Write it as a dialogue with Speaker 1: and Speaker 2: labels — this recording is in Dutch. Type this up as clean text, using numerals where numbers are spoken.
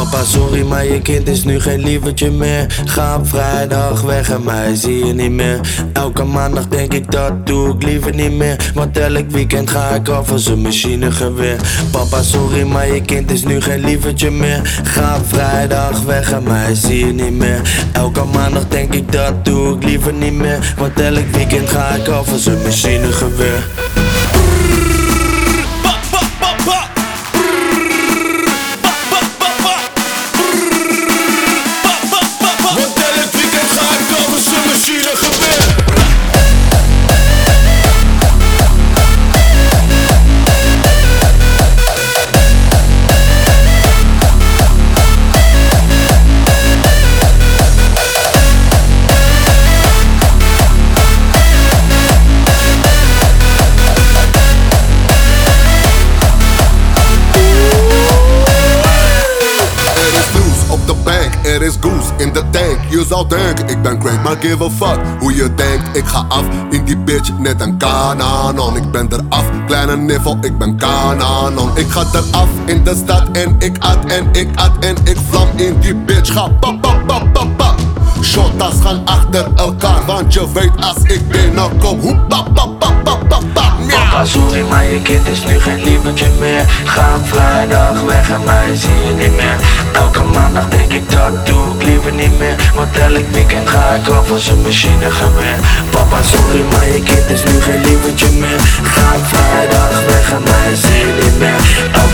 Speaker 1: Papa sorry, maar je kind is nu geen lievertje meer. Ga op vrijdag weg en mij zie je niet meer. Elke maandag denk ik dat doe ik liever niet meer. Want elk weekend ga ik af als een machinegeweer. Papa sorry, maar je kind is nu geen lievertje meer. Ga op vrijdag weg en mij zie je niet meer. Elke maandag denk ik dat doe ik liever niet meer. Want elk weekend ga ik af als een machinegeweer.
Speaker 2: Er is goose in de tank. Je zou denken ik ben crank, maar give a fuck hoe je denkt. Ik ga af in die bitch net een kananon. Ik ben eraf, kleine niffel, ik ben kananon. Ik ga eraf in de stad en ik at en ik at en ik vlam in die bitch. Ga pap pap pap pap pap. Shotas gaan achter elkaar, want je weet als ik binnenkom hoe pap pap pap pap pap pap.
Speaker 1: Papa sorry, maar je kind is nu geen lievertje meer. Ga op vrijdag weg en mij zie je niet meer. Elke maandag denk ik dat doe ik liever niet meer. Want elk weekend ga ik af als een machinegeweer. Papa sorry, maar je kind is nu geen lievertje meer. Ga op vrijdag weg en mij zie je niet meer.